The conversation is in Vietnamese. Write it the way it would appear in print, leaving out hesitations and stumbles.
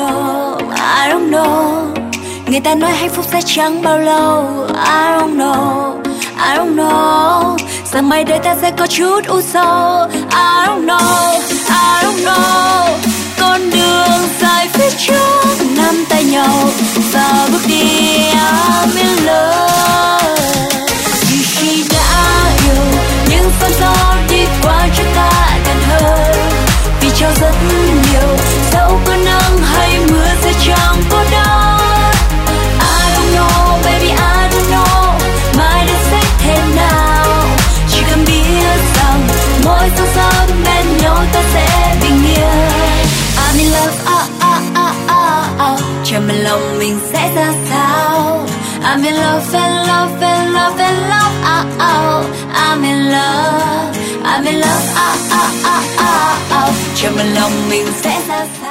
know, I don't know. Người ta nói hạnh phúc sẽ chẳng bao lâu. I don't know, I don't know. Rằng mai đây ta sẽ có chút u sầu. I don't know, I don't know. Con đường dài phía trước nắm tay nhau và bước đi. I'm in love. Vì khi đã yêu những sóng gió đi qua chúng ta gần hơn. Vì cho rất nhiều dẫu có nắng hay mưa sẽ chẳng có đâu. I don't know baby, I don't know mai đây sẽ thế nào. Chỉ cần biết rằng mỗi sóng gió bên nhau ta sẽ bình yên. I'm in love, chờ mà lòng mình sẽ ra sao. I'm in love, in love, in love, in love, I'm in love, I'm in love, chờ mà lòng mình sẽ ra sao.